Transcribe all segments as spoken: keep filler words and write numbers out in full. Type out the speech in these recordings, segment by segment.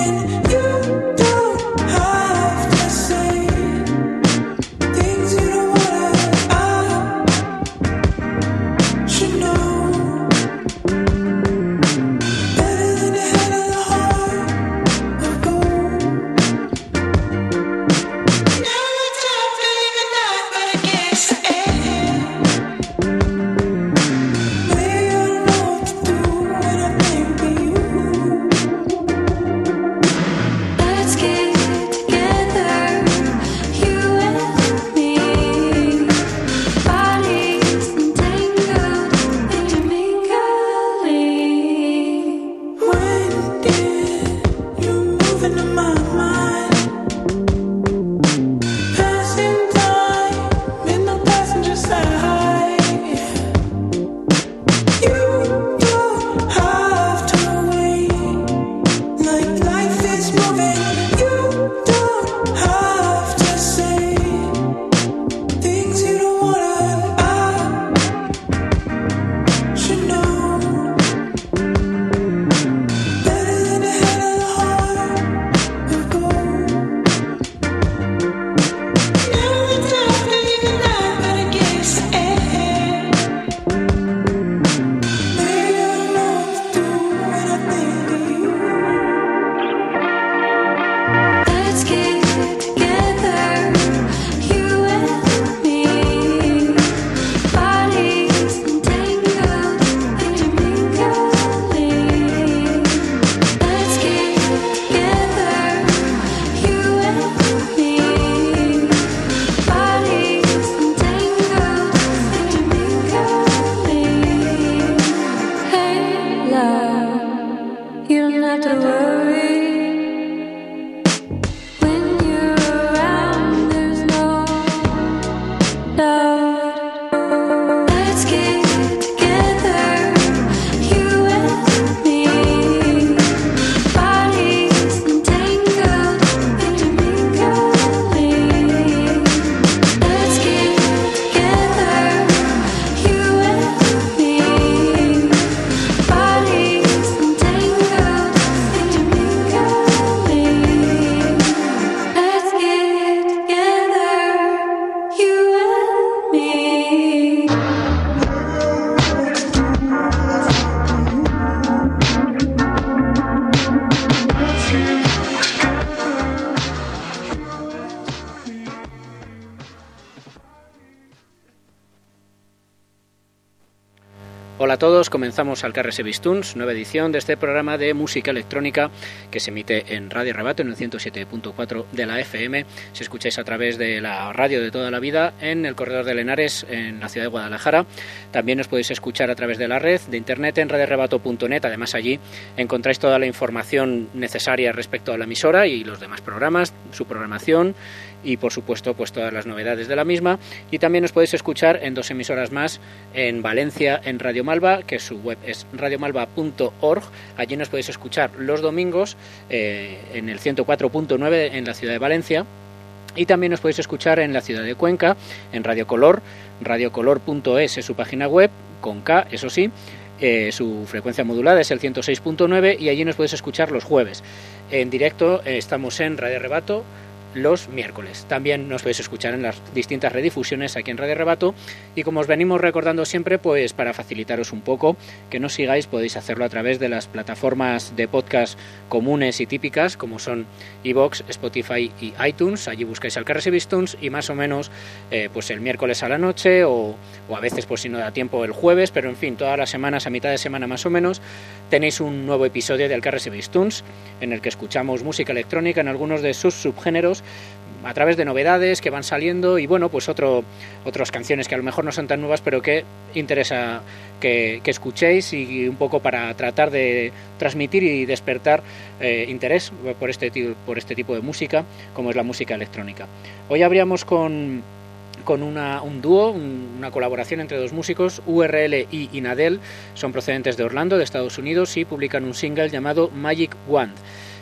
Hola a todos, comenzamos Alcarrese Bistúns, nueva edición de este programa de música electrónica que se emite en Radio Rebato en el ciento siete punto cuatro de la F M. Si escucháis a través de la radio de toda la vida en el Corredor de Henares, en la ciudad de Guadalajara. También os podéis escuchar a través de la red de internet en radio rebato punto net. Además, allí encontráis toda la información necesaria respecto a la emisora y los demás programas, su programación y, por supuesto, pues todas las novedades de la misma. Y también os podéis escuchar en dos emisoras más, en Valencia, en Radio Malva, que su web es radio malva punto org. Allí nos podéis escuchar los domingos eh, en el ciento cuatro punto nueve en la ciudad de Valencia. Y también nos podéis escuchar en la ciudad de Cuenca, en Radio Color, radio color punto es es su página web, con K, eso sí. Eh, su frecuencia modulada es el ciento seis punto nueve y allí nos podéis escuchar los jueves. En directo eh, estamos en Radio Rebato los miércoles. También nos podéis escuchar en las distintas redifusiones aquí en Radio Rebato, y como os venimos recordando siempre, pues para facilitaros un poco que nos sigáis, podéis hacerlo a través de las plataformas de podcast comunes y típicas como son iVoox, Spotify y iTunes. Allí buscáis Alcarrese Bistúns y más o menos eh, pues el miércoles a la noche o, o a veces, pues si no da tiempo, el jueves, pero en fin, todas las semanas, a mitad de semana más o menos, tenéis un nuevo episodio de Alcarrese Bistúns en el que escuchamos música electrónica en algunos de sus subgéneros a través de novedades que van saliendo y bueno, pues otro, otras canciones que a lo mejor no son tan nuevas, pero que interesa que, que escuchéis, y un poco para tratar de transmitir y despertar eh, interés por este, por este tipo de música, como es la música electrónica. Hoy abríamos con... con una, un dúo, un, una colaboración entre dos músicos, U R L y Inadel. Son procedentes de Orlando, de Estados Unidos, y publican un single llamado Magic Wand.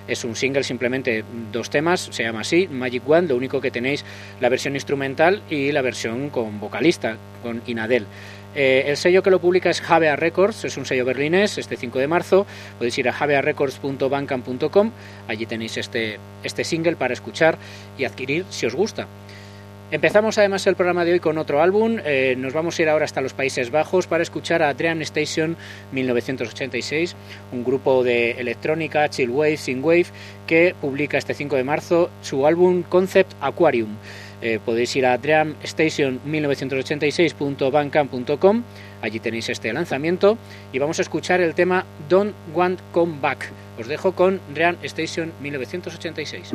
Es un single, simplemente dos temas, se llama así, Magic Wand. Lo único que tenéis la versión instrumental y la versión con vocalista, con Inadel. Eh, el sello que lo publica es Havea Records, es un sello berlinés. Este cinco de marzo podéis ir a havea records punto bandcamp punto com, allí tenéis este, este single para escuchar y adquirir si os gusta. Empezamos además el programa de hoy con otro álbum. Eh, nos vamos a ir ahora hasta los Países Bajos para escuchar a Dream Station mil novecientos ochenta y seis, un grupo de electrónica, chill wave, synthwave, que publica este cinco de marzo su álbum Concept Aquarium. Eh, podéis ir a dream station mil novecientos ochenta y seis punto bandcamp punto com, allí tenéis este lanzamiento y vamos a escuchar el tema Don't Want Come Back. Os dejo con Dream Station mil novecientos ochenta y seis.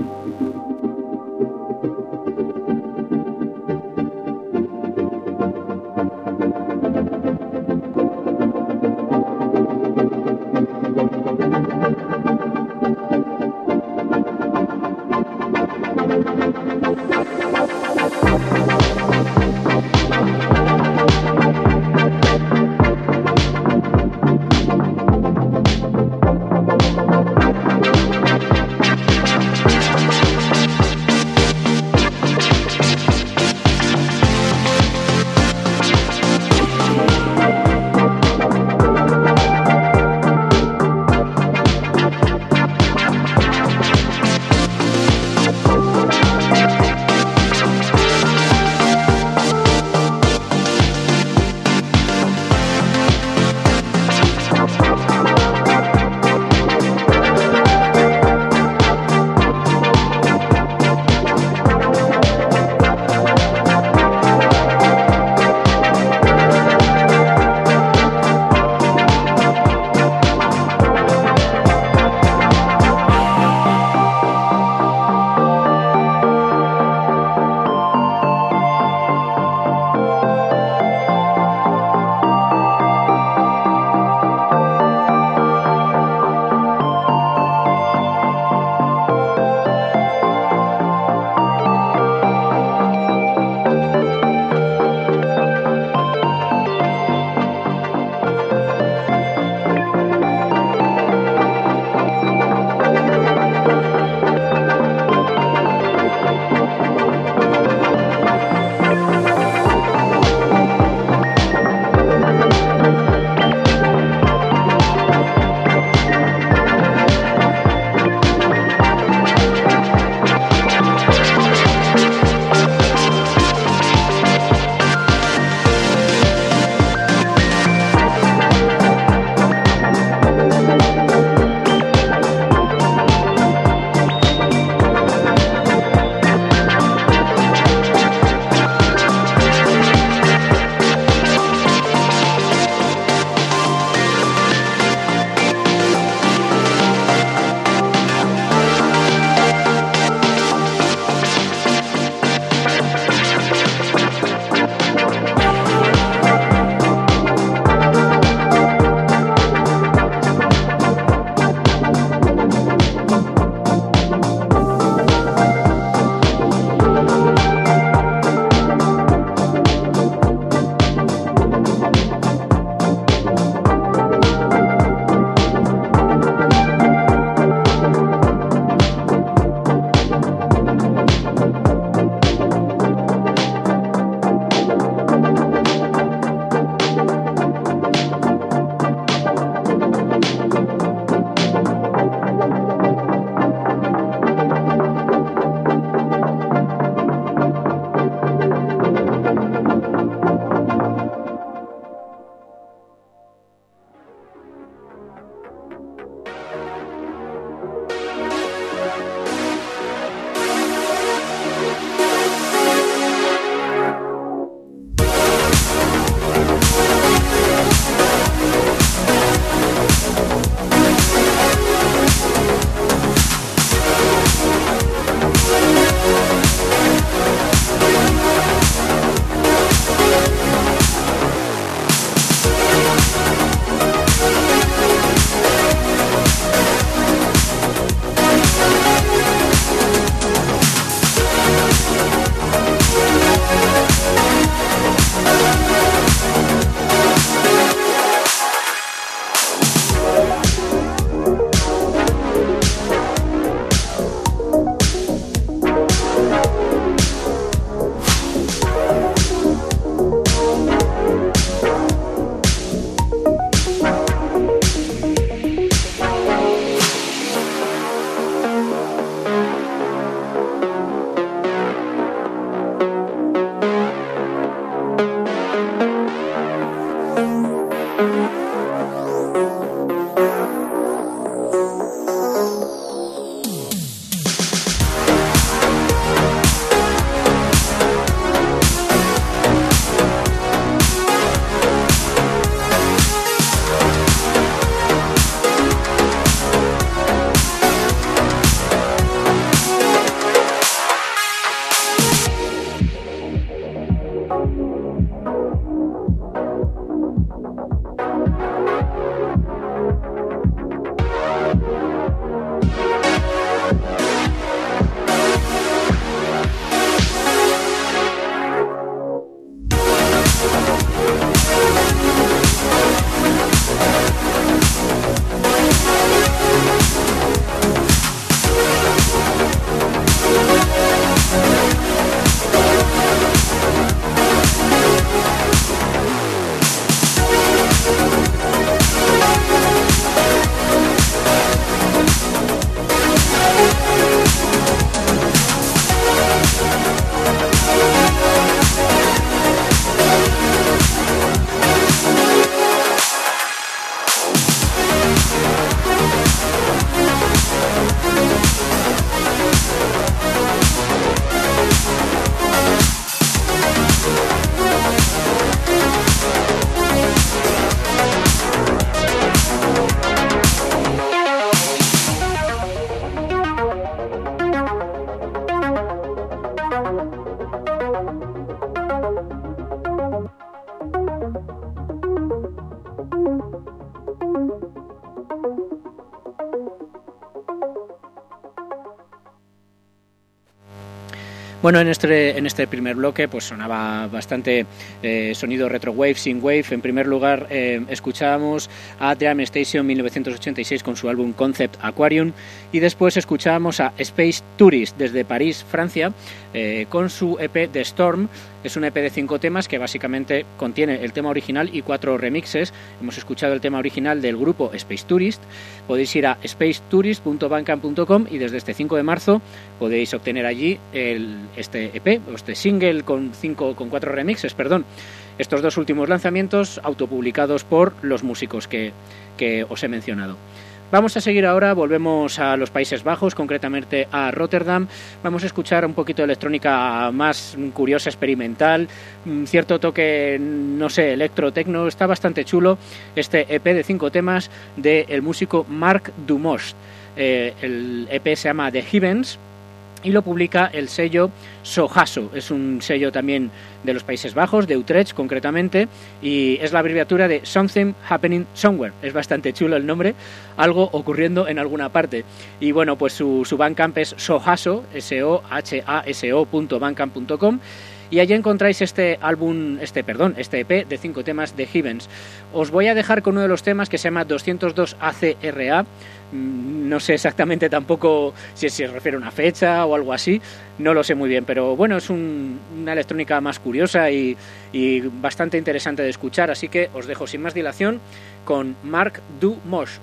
Bueno, en este, en este primer bloque pues sonaba bastante eh, sonido retrowave, synthwave. En primer lugar eh, escuchábamos a Drum Station mil novecientos ochenta y seis con su álbum Concept Aquarium, y después escuchábamos a Space Tourist desde París, Francia, eh, con su E P The Storm. Es un E P de cinco temas que básicamente contiene el tema original y cuatro remixes. Hemos escuchado el tema original del grupo Space Tourist. Podéis ir a space tourist punto bandcamp punto com y desde este cinco de marzo podéis obtener allí el, este E P, este single con cinco, con cuatro remixes, perdón. Estos dos últimos lanzamientos autopublicados por los músicos que, que os he mencionado. Vamos a seguir ahora, volvemos a los Países Bajos, concretamente a Rotterdam. Vamos a escuchar un poquito de electrónica más curiosa, experimental, cierto toque, no sé, electro-tecno. Está bastante chulo este E P de cinco temas del músico Marc Dumost. Eh, el E P se llama The Heavens y lo publica el sello Sohaso. Es un sello también de los Países Bajos, de Utrecht concretamente, y es la abreviatura de Something Happening Somewhere. Es bastante chulo el nombre, algo ocurriendo en alguna parte. Y bueno, pues su, su Bandcamp es Sohaso, S O H A S O punto bandcamp punto com, y allí encontráis este álbum, este perdón, este E P de cinco temas de Heavens. Os voy a dejar con uno de los temas que se llama doscientos dos A C R A. No sé exactamente tampoco si se refiere a una fecha o algo así, no lo sé muy bien, pero bueno, es un, una electrónica más curiosa y, y bastante interesante de escuchar, así que os dejo sin más dilación con Marc Dumost.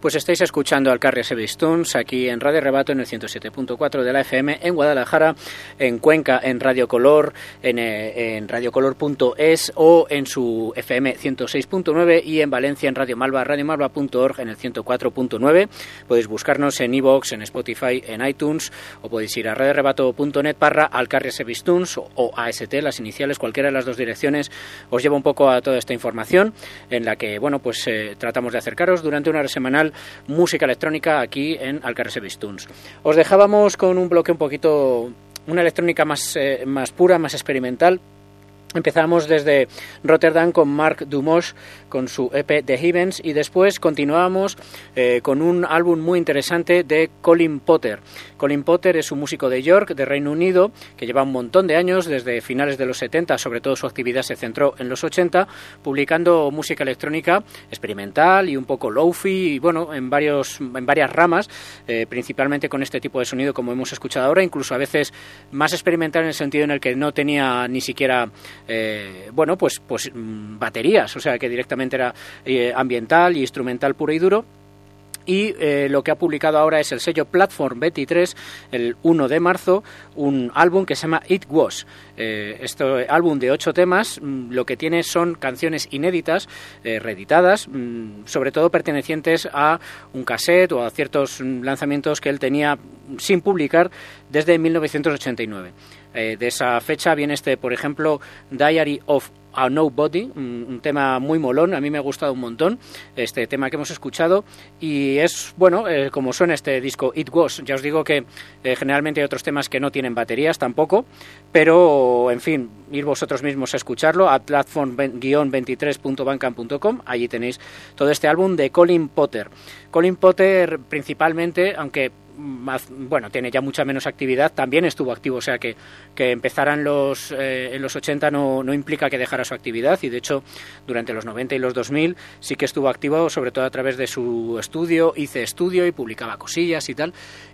Pues estáis escuchando al Carrier Sevistuns aquí en Radio Rebato en el ciento siete punto cuatro de la F M en Guadalajara, en Cuenca en Radio Color, en, eh, en radiocolor punto es o en su F M ciento seis punto nueve y en Valencia en Radio Malva, radiomalva punto org en el ciento cuatro punto nueve. Podéis buscarnos en iVoox, en Spotify, en iTunes o podéis ir a radio rebato punto net barra al Carrier Sevistuns o, o A S T, las iniciales, cualquiera de las dos direcciones os lleva un poco a toda esta información en la que, bueno, pues eh, tratamos de acercaros durante una hora semanal música electrónica aquí en Al Carrier Sevistuns. Os dejábamos con un bloque un poquito, una electrónica más, eh, más pura, más experimental. Empezamos desde Rotterdam con Mark Dumosh con su E P The Heavens y después continuamos eh, con un álbum muy interesante de Colin Potter. Colin Potter es un músico de York, de Reino Unido, que lleva un montón de años, desde finales de los setenta, sobre todo su actividad se centró en los ochenta, publicando música electrónica experimental y un poco lo-fi, y bueno, en, varios, en varias ramas, eh, principalmente con este tipo de sonido como hemos escuchado ahora, incluso a veces más experimental en el sentido en el que no tenía ni siquiera Eh, bueno, pues, pues baterías, o sea que directamente era eh, ambiental y instrumental puro y duro. Y eh, lo que ha publicado ahora es el sello Platform veintitrés, el uno de marzo, un álbum que se llama It Was. Eh, este álbum de ocho temas, mmm, lo que tiene son canciones inéditas, eh, reeditadas, mmm, sobre todo pertenecientes a un cassette o a ciertos lanzamientos que él tenía sin publicar desde mil novecientos ochenta y nueve. Eh, de esa fecha viene este, por ejemplo, Diary of a Nobody, un, un tema muy molón, a mí me ha gustado un montón este tema que hemos escuchado y es, bueno, eh, como suena este disco It Was. Ya os digo que eh, generalmente hay otros temas que no tienen baterías tampoco, pero en fin, ir vosotros mismos a escucharlo a platform veintitrés punto bandcamp punto com, allí tenéis todo este álbum de Colin Potter. Colin Potter principalmente, aunque más, bueno, tiene ya mucha menos actividad, también estuvo activo, o sea que, que empezara en los, eh, en los ochenta no, no implica que dejara su actividad y de hecho durante los noventa y los dos mil sí que estuvo activo, sobre todo a través de su estudio, hice estudio y publicaba cosillas y tal,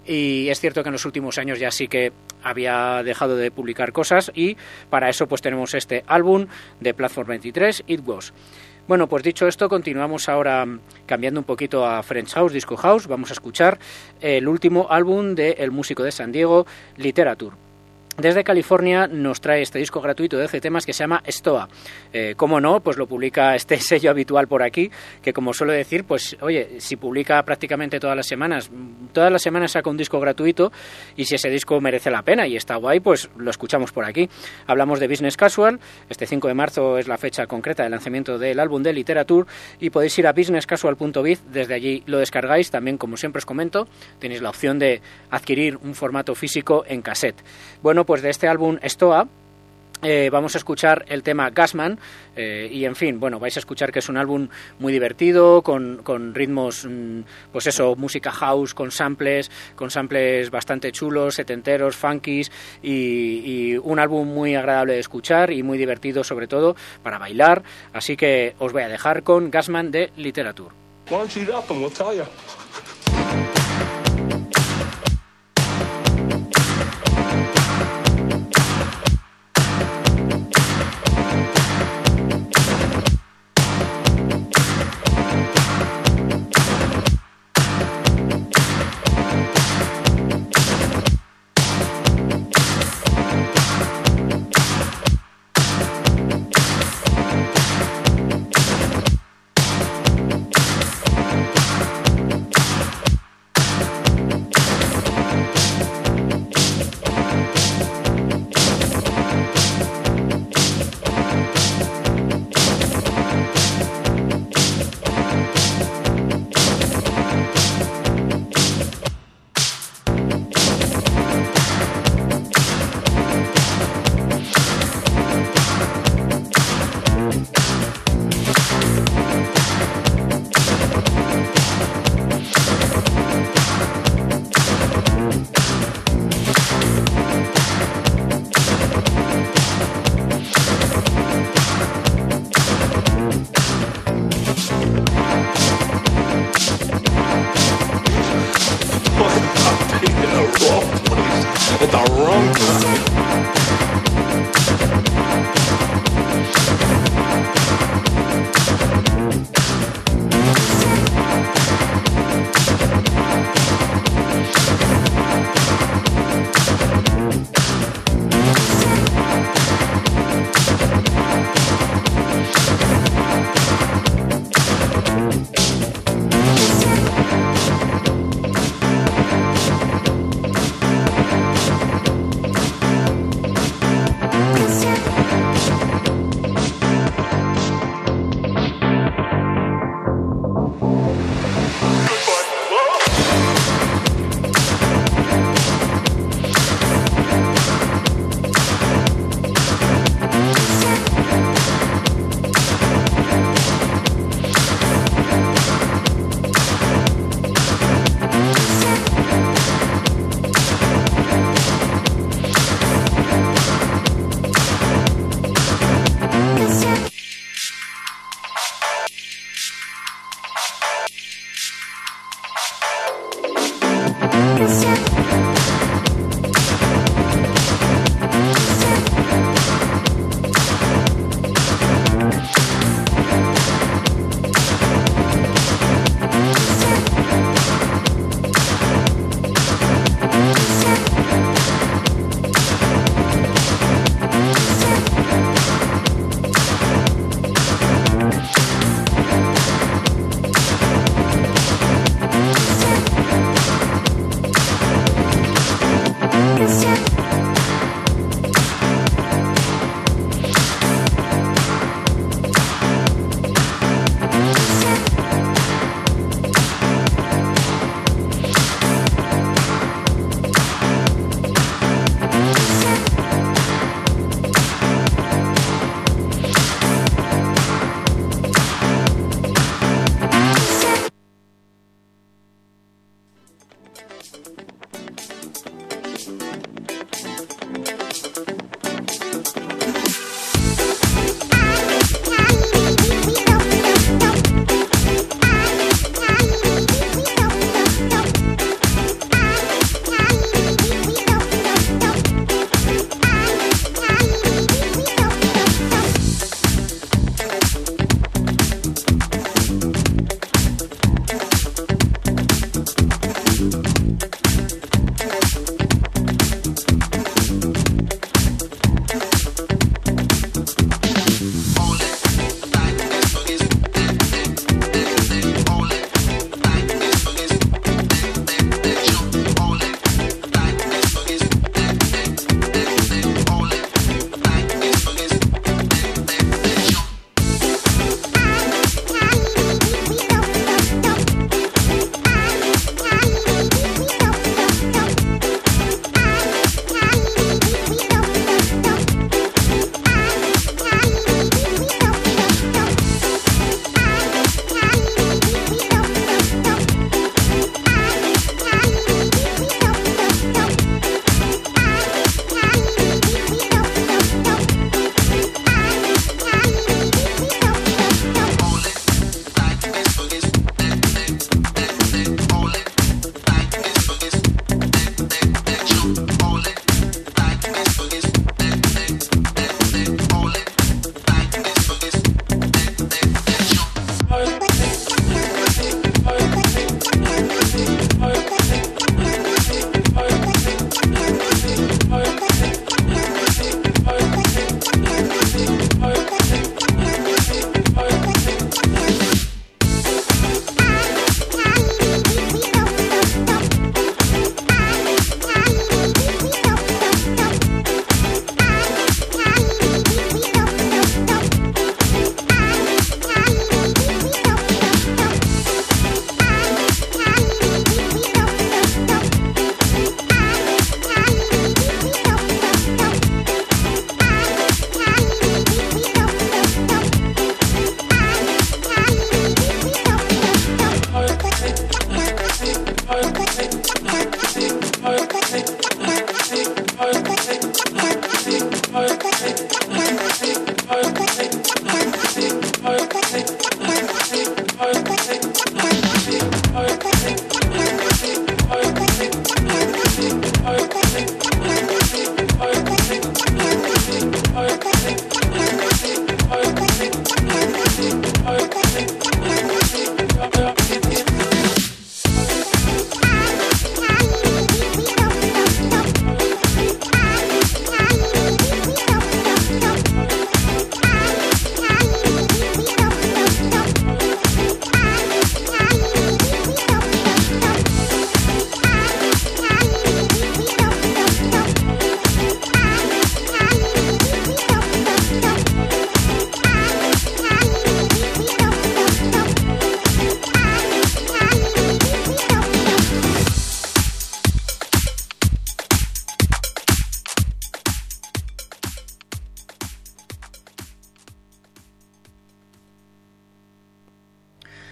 y es cierto que en los últimos años ya sí que había dejado de publicar cosas y para eso pues tenemos este álbum de Platform veintitrés, It Was. Bueno, pues dicho esto, continuamos ahora cambiando un poquito a French House, Disco House. Vamos a escuchar el último álbum del músico de San Diego, Literature. Desde California nos trae este disco gratuito de doce temas que se llama Stoa. Eh, ¿Cómo no? Pues lo publica este sello habitual por aquí, que como suelo decir, pues oye, si publica prácticamente todas las semanas, todas las semanas saca un disco gratuito y si ese disco merece la pena y está guay, pues lo escuchamos por aquí. Hablamos de Business Casual, este cinco de marzo es la fecha concreta de lanzamiento del álbum de Literature y podéis ir a business casual punto biz, desde allí lo descargáis, también como siempre os comento, tenéis la opción de adquirir un formato físico en cassette. Bueno, pues de este álbum Stoa eh, vamos a escuchar el tema Gasman eh, y en fin, bueno, vais a escuchar que es un álbum muy divertido, con, con ritmos, mmm, pues eso, música house, con samples, con samples bastante chulos, setenteros, funkies y, y un álbum muy agradable de escuchar y muy divertido sobre todo para bailar, así que os voy a dejar con Gasman de Literature.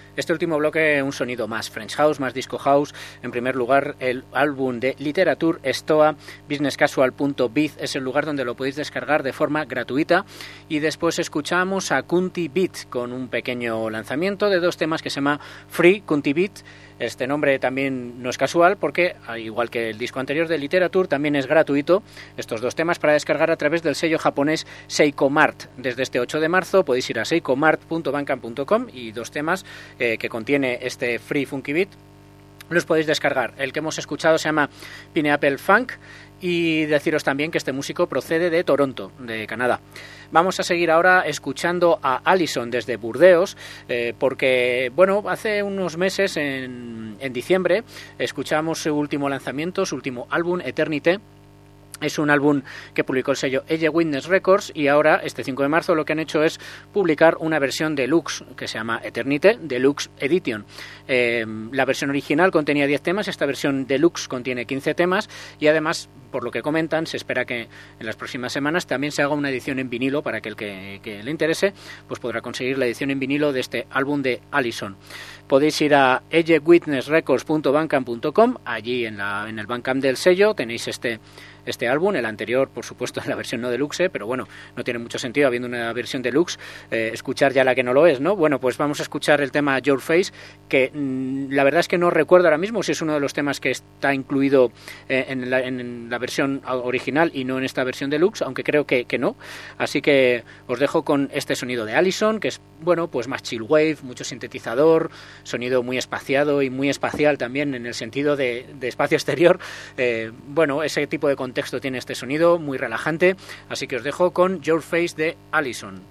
Este último bloque, un sonido más French House, más Disco House. En primer lugar, el álbum de Literature Stoa, business casual punto biz, es el lugar donde lo podéis descargar de forma gratuita. Y después escuchamos a Kunti Beat con un pequeño lanzamiento de dos temas que se llama Free Kunti Beat. Este nombre también no es casual porque, al igual que el disco anterior de Literature, también es gratuito. Estos dos temas para descargar a través del sello japonés Seiko Mart. Desde este ocho de marzo podéis ir a seiko mart punto bandcamp punto com y dos temas eh, que contiene este Free Funky Beat los podéis descargar. El que hemos escuchado se llama Pineapple Funk. Y deciros también que este músico procede de Toronto, de Canadá. Vamos a seguir ahora escuchando a Alison desde Burdeos, eh, porque, bueno, hace unos meses, en, en diciembre, escuchamos su último lanzamiento, su último álbum, Eternité. Es un álbum que publicó el sello Eye Witness Records y ahora, este cinco de marzo, lo que han hecho es publicar una versión deluxe que se llama Eternité Deluxe Edition. Eh, la versión original contenía diez temas, esta versión deluxe contiene quince temas y además, por lo que comentan, se espera que en las próximas semanas también se haga una edición en vinilo para que el que, que le interese pues podrá conseguir la edición en vinilo de este álbum de Alison. Podéis ir a eye witness records punto bandcamp punto com, allí en, la, en el Bandcamp del sello tenéis este este álbum, el anterior por supuesto en la versión no deluxe, pero bueno, no tiene mucho sentido habiendo una versión deluxe eh, escuchar ya la que no lo es, ¿no? Bueno, pues vamos a escuchar el tema Your Face, que mmm, la verdad es que no recuerdo ahora mismo si es uno de los temas que está incluido eh, en, la, en la versión original y no en esta versión deluxe, aunque creo que, que no, así que os dejo con este sonido de Alison, que es, bueno, pues más chill wave, mucho sintetizador, sonido muy espaciado y muy espacial también en el sentido de, de espacio exterior. Eh, bueno, ese tipo de contexto tiene este sonido muy relajante, así que os dejo con Your Face de Alison.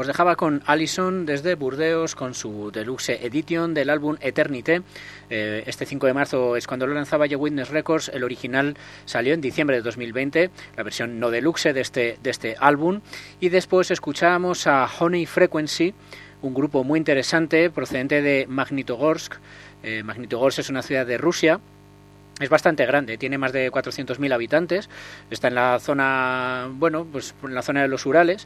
Os dejaba con Alison desde Burdeos con su Deluxe Edition del álbum Eternité. Eh, este cinco de marzo es cuando lo lanzaba Ye Witness Records. El original salió en diciembre de dos mil veinte, la versión no deluxe de este, de este álbum. Y después escuchábamos a Honey Frequency, un grupo muy interesante procedente de Magnitogorsk. Eh, Magnitogorsk es una ciudad de Rusia. Es bastante grande, tiene más de cuatrocientos mil habitantes. Está en la zona, bueno, pues en la zona de los Urales.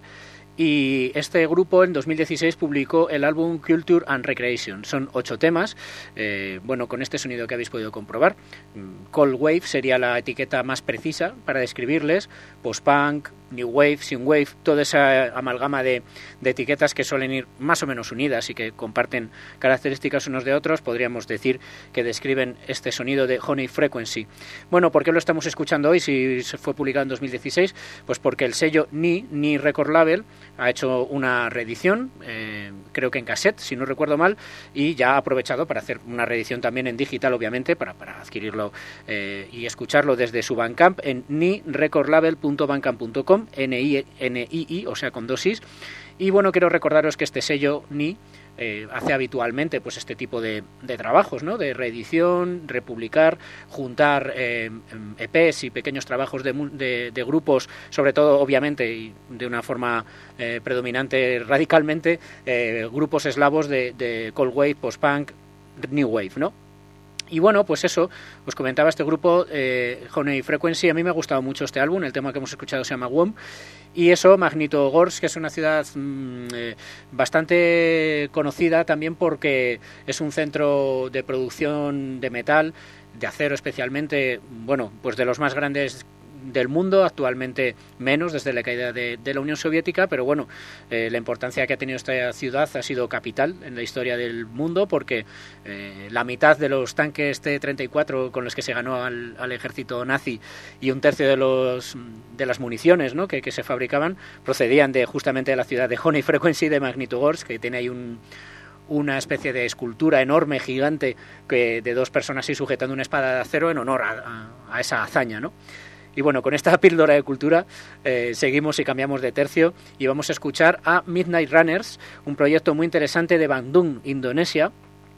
Y este grupo en dos mil dieciséis publicó el álbum Culture and Recreation. Son ocho temas, eh, bueno, con este sonido que habéis podido comprobar. Cold Wave sería la etiqueta más precisa para describirles. Post-punk, New Wave, Synthwave, toda esa amalgama de, de etiquetas que suelen ir más o menos unidas y que comparten características unos de otros. Podríamos decir que describen este sonido de Honey Frequency. Bueno, ¿por qué lo estamos escuchando hoy si se fue publicado en dos mil dieciséis? Pues porque el sello Ni, Ni Record Label, ha hecho una reedición, eh, creo que en cassette, si no recuerdo mal, y ya ha aprovechado para hacer una reedición también en digital, obviamente, para, para adquirirlo eh, y escucharlo desde su Bandcamp en ni record label punto bandcamp punto com, N I N I I, o sea, con dos is. Y bueno, quiero recordaros que este sello Ni Eh, hace habitualmente pues este tipo de, de trabajos, ¿no? De reedición, republicar, juntar eh, E Pes y pequeños trabajos de, de, de grupos, sobre todo obviamente y de una forma eh, predominante radicalmente, eh, grupos eslavos de, de Cold Wave, Post-Punk, New Wave, ¿no? Y bueno, pues eso, os comentaba este grupo, eh, Honey Frequency. A mí me ha gustado mucho este álbum, el tema que hemos escuchado se llama Womb. Y eso, Magnitogorsk, que es una ciudad mmm, eh, bastante conocida también porque es un centro de producción de metal, de acero especialmente, bueno, pues de los más grandes del mundo, actualmente menos desde la caída de, de la Unión Soviética, pero bueno, eh, la importancia que ha tenido esta ciudad ha sido capital en la historia del mundo porque eh, la mitad de los tanques T treinta y cuatro con los que se ganó al, al ejército nazi y un tercio de los de las municiones, ¿no? que, que se fabricaban procedían de justamente de la ciudad de Honey Frequency de Magnitogorsk, que tiene ahí un una especie de escultura enorme, gigante, que de dos personas así sujetando una espada de acero en honor a, a, a esa hazaña, ¿no? Y bueno, con esta píldora de cultura eh, seguimos y cambiamos de tercio y vamos a escuchar a Midnight Runners, un proyecto muy interesante de Bandung, Indonesia,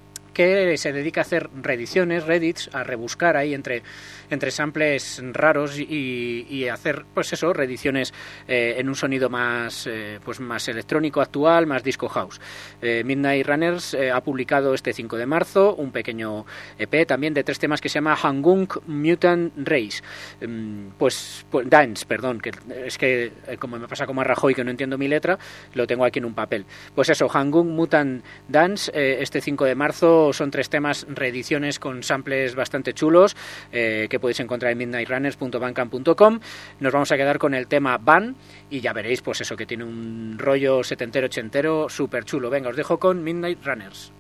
que se dedica a hacer reediciones, reedits, a rebuscar ahí entre, entre samples raros y, y hacer, pues eso, reediciones eh, en un sonido más, eh, pues más electrónico actual, más disco house. Eh, Midnight Runners eh, ha publicado este cinco de marzo un pequeño E P también de tres temas que se llama Hangung Mutant Race. Eh, pues, pues Dance, perdón, que es que eh, como me pasa como a Rajoy que no entiendo mi letra, lo tengo aquí en un papel. Pues eso, Hangung Mutant Dance, eh, este cinco de marzo son tres temas, reediciones con samples bastante chulos eh, que podéis encontrar en midnight runners punto bandcamp punto com. Nos vamos a quedar con el tema Van y ya veréis pues eso, que tiene un rollo setentero ochentero súper chulo. Venga, os dejo con Midnight Runners.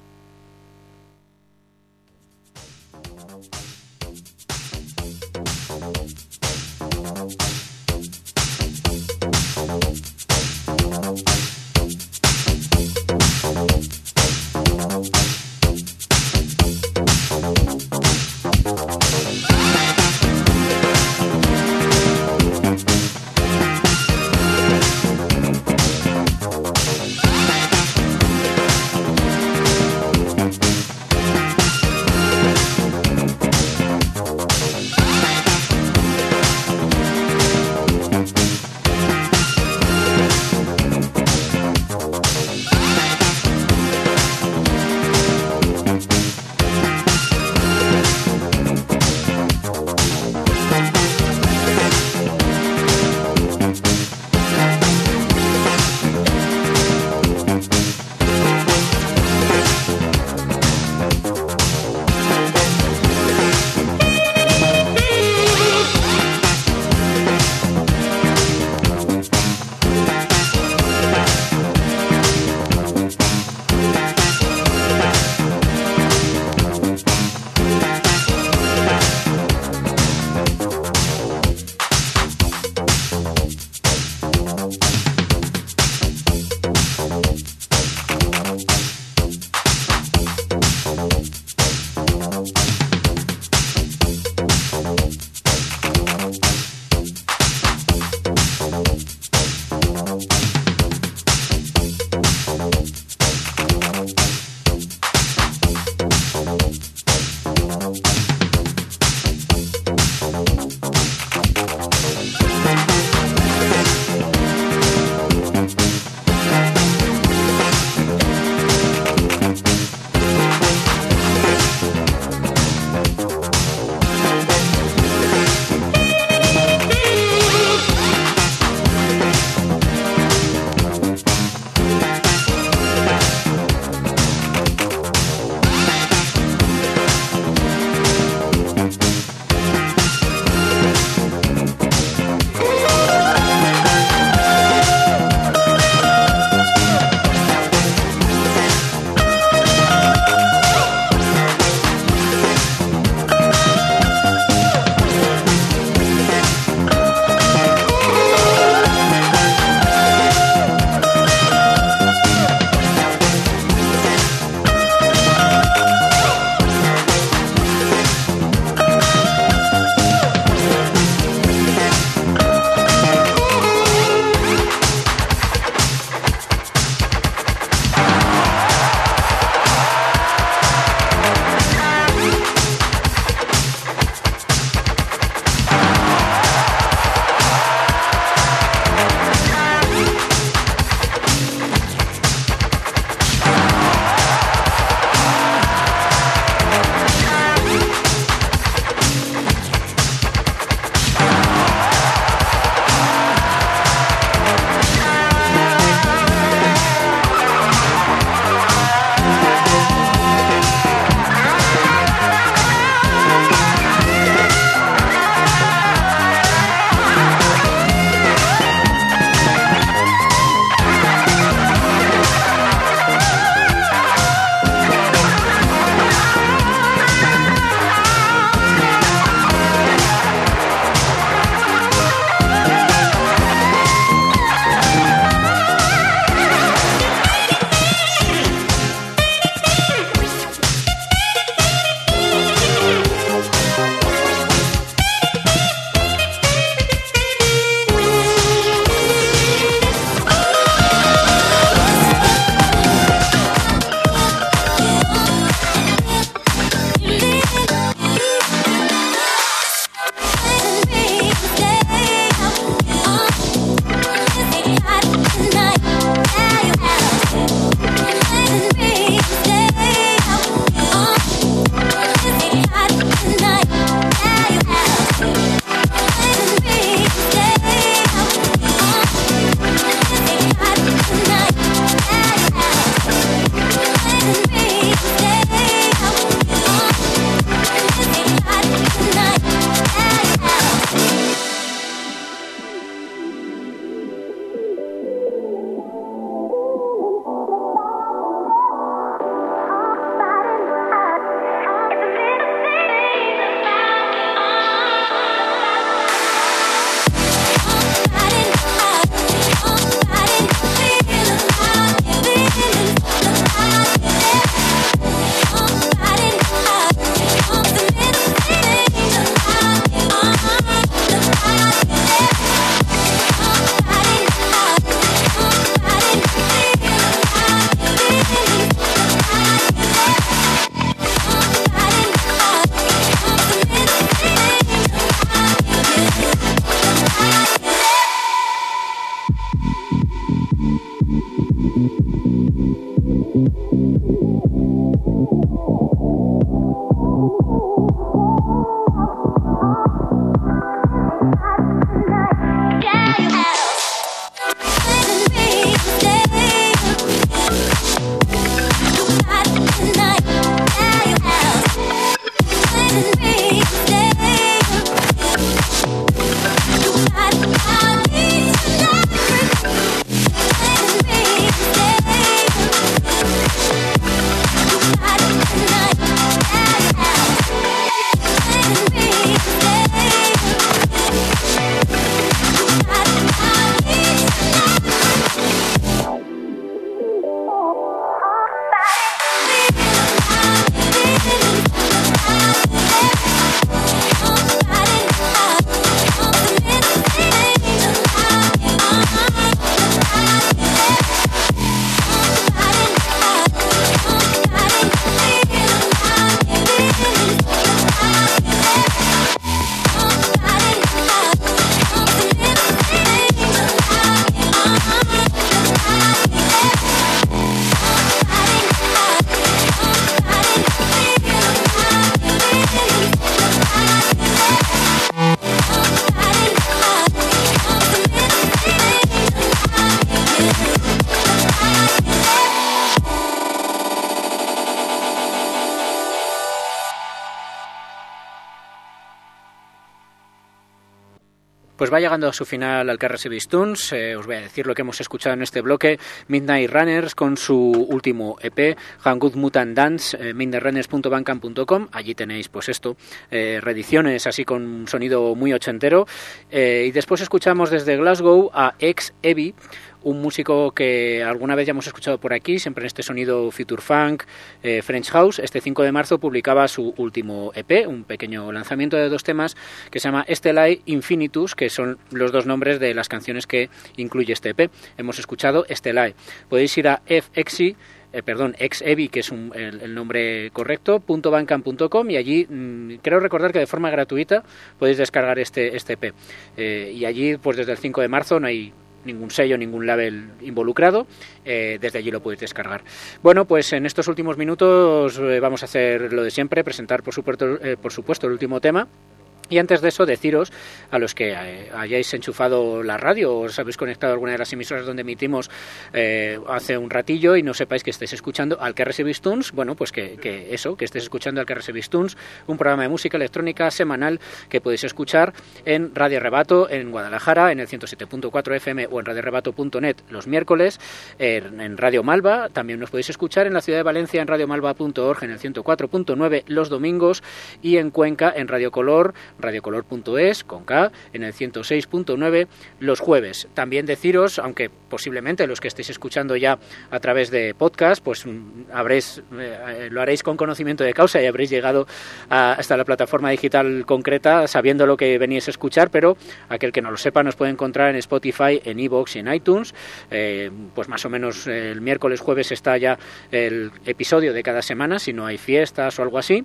Pues va llegando a su final al Carrese Beats. Eh, os voy a decir lo que hemos escuchado en este bloque. Midnight Runners con su último E P, Hangud Mutant Dance, eh, midnight runners punto bandcamp punto com. Allí tenéis pues esto, eh, reediciones así con un sonido muy ochentero. Eh, y después escuchamos desde Glasgow a Ex Evi, un músico que alguna vez ya hemos escuchado por aquí, siempre en este sonido future funk, eh, French House. Este cinco de marzo publicaba su último E P, un pequeño lanzamiento de dos temas que se llama Stellae Infinitus, que son los dos nombres de las canciones que incluye este E P. Hemos escuchado Stellae. Podéis ir a fxi, eh, perdón, Exevi, que es un, el, el nombre correcto, punto bandcamp punto com, y allí mmm, creo recordar que de forma gratuita podéis descargar este, este E P. Eh, y allí, pues desde el cinco de marzo no hay ningún sello, ningún label involucrado, eh, desde allí lo podéis descargar. Bueno, pues en estos últimos minutos eh, vamos a hacer lo de siempre, presentar por supuesto, eh, por supuesto el último tema. Y antes de eso, deciros a los que eh, hayáis enchufado la radio o os habéis conectado a alguna de las emisoras donde emitimos eh, hace un ratillo y no sepáis que estéis escuchando al Carrese Beats, bueno, pues que, que eso, que estéis escuchando al Carrese Beats, un programa de música electrónica semanal que podéis escuchar en Radio Rebato en Guadalajara, en el ciento siete punto cuatro F M o en radio rebato punto net los miércoles, en, en Radio Malva, también nos podéis escuchar en la ciudad de Valencia en radio malva punto org en el ciento cuatro punto nueve los domingos y en Cuenca en Radio Color, radiocolor punto es, con K, en el ciento seis punto nueve los jueves. También deciros, aunque posiblemente los que estéis escuchando ya a través de podcast, pues habréis, eh, lo haréis con conocimiento de causa y habréis llegado a, hasta la plataforma digital concreta sabiendo lo que veníais a escuchar, pero aquel que no lo sepa nos puede encontrar en Spotify, en iVoox y en iTunes. Eh, pues más o menos el miércoles, jueves está ya el episodio de cada semana, si no hay fiestas o algo así.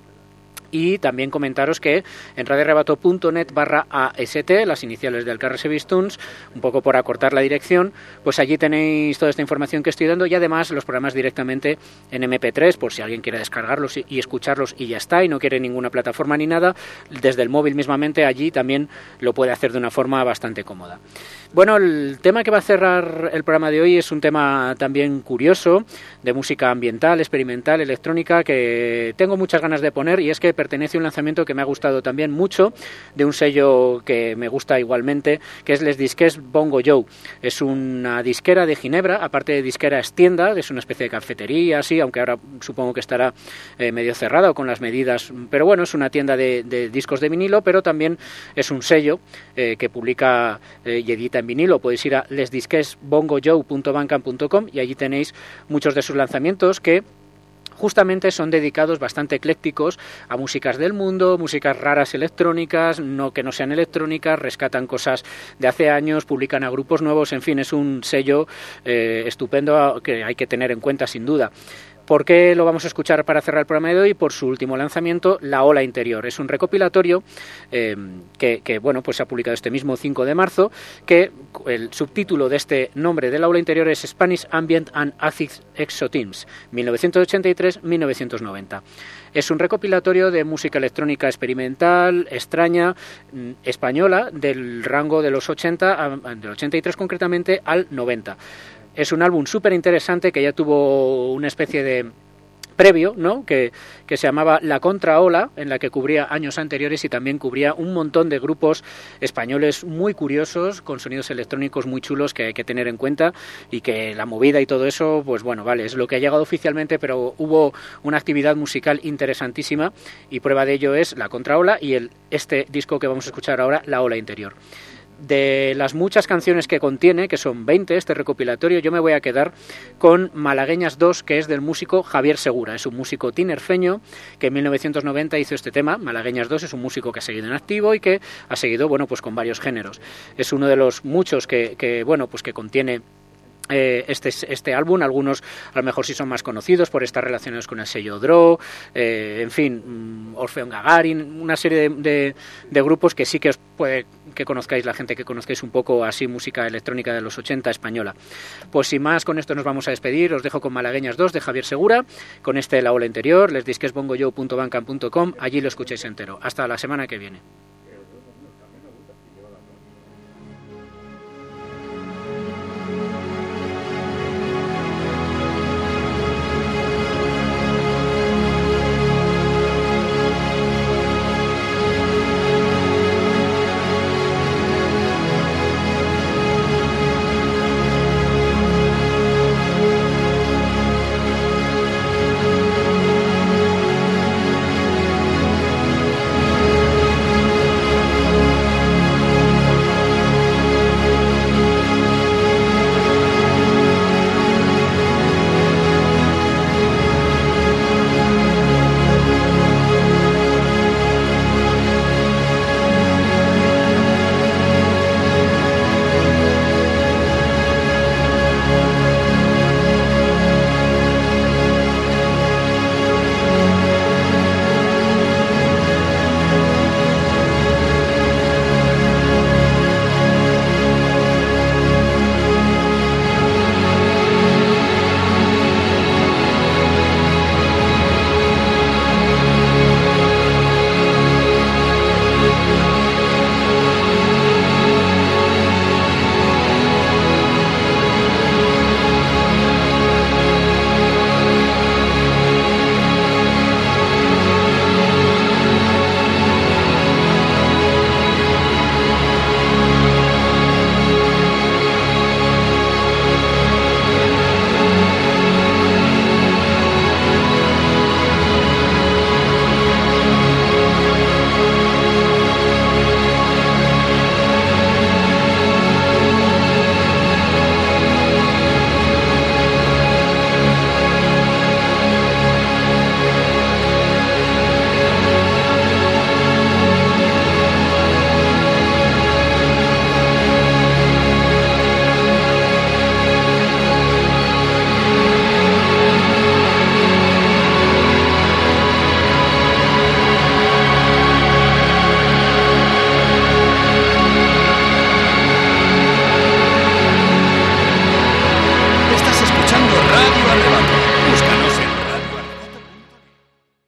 Y también comentaros que en radio rebato punto net barra A S T, las iniciales del Carrese Beats, un poco por acortar la dirección, pues allí tenéis toda esta información que estoy dando y además los programas directamente en eme pe tres, por si alguien quiere descargarlos y escucharlos y ya está, y no quiere ninguna plataforma ni nada, desde el móvil mismamente allí también lo puede hacer de una forma bastante cómoda. Bueno, el tema que va a cerrar el programa de hoy es un tema también curioso, de música ambiental, experimental, electrónica, que tengo muchas ganas de poner, y es que pertenece a un lanzamiento que me ha gustado también mucho, de un sello que me gusta igualmente, que es Les Disques Bongo Joe. Es una disquera de Ginebra, aparte de disquera es tienda, es una especie de cafetería, así, aunque ahora supongo que estará eh, medio cerrada o con las medidas, pero bueno, es una tienda de, de discos de vinilo, pero también es un sello eh, que publica eh, y edita en vinilo. Podéis ir a les disques bongo joe punto bandcamp punto com y allí tenéis muchos de sus lanzamientos que justamente son dedicados bastante eclécticos a músicas del mundo, músicas raras electrónicas, no que no sean electrónicas, rescatan cosas de hace años, publican a grupos nuevos, en fin, es un sello eh, estupendo que hay que tener en cuenta sin duda. ¿Por qué lo vamos a escuchar para cerrar el programa de hoy? Por su último lanzamiento, La Ola Interior. Es un recopilatorio eh, que, que bueno, pues se ha publicado este mismo cinco de marzo, que el subtítulo de este nombre de La Ola Interior es Spanish Ambient and Acid Exotimes, mil novecientos ochenta y tres a mil novecientos noventa. Es un recopilatorio de música electrónica experimental, extraña, española, del rango de los ochenta, del ochenta y tres concretamente, al noventa. Es un álbum súper interesante que ya tuvo una especie de previo, ¿no? que, que se llamaba La Contraola, en la que cubría años anteriores y también cubría un montón de grupos españoles muy curiosos, con sonidos electrónicos muy chulos que hay que tener en cuenta, y que la movida y todo eso, pues bueno, vale, es lo que ha llegado oficialmente, pero hubo una actividad musical interesantísima y prueba de ello es La Contraola y el, este disco que vamos a escuchar ahora, La Ola Interior. De las muchas canciones que contiene, que son veinte, este recopilatorio, yo me voy a quedar con Malagueñas dos, que es del músico Javier Segura. Es un músico tinerfeño que en mil novecientos noventa hizo este tema. Malagueñas dos es un músico que ha seguido en activo y que ha seguido, bueno, pues con varios géneros. Es uno de los muchos que, que bueno, pues que contiene Eh, este, este álbum. Algunos a lo mejor sí son más conocidos por estar relacionados con el sello Draw, eh, en fin, Orfeón Gagarin, una serie de, de, de grupos que sí que os puede que conozcáis, la gente que conozcáis un poco así música electrónica de los ochenta española. Pues sin más, con esto nos vamos a despedir. Os dejo con Malagueñas dos de Javier Segura, con este La Ola Interior, les disques bongo joe punto bandcamp punto com, allí lo escucháis entero. Hasta la semana que viene.